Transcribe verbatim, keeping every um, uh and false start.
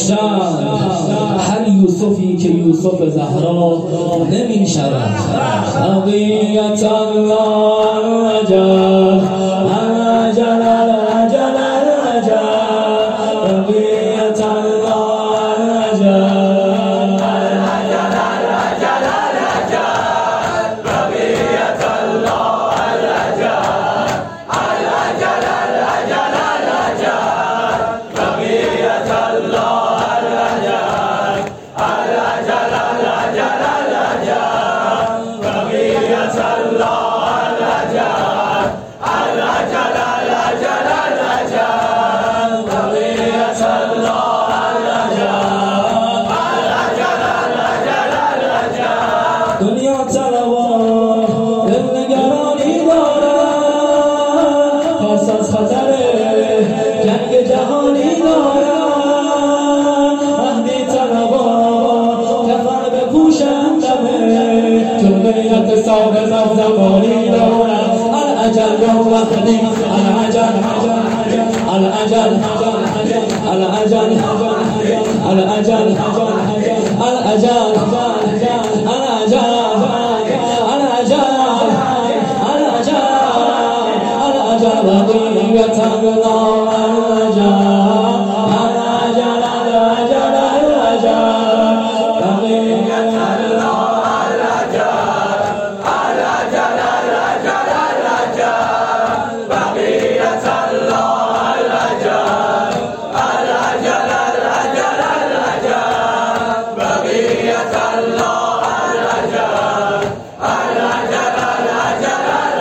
نوشتن هر یوسفی که یوسف زهرا نمی شود. بقیت الله عجل عجل عجل عجل بقیت الله عجل دنیا طلبا دلنگرانی دارد، پس از خطر جنگ جهانی دارد. مهدی طلبا کفن بپوشند دمه، چون غیرت ثابت از زمانی دارد. العجل یا مهدی العجل العجل العجل العجل العجل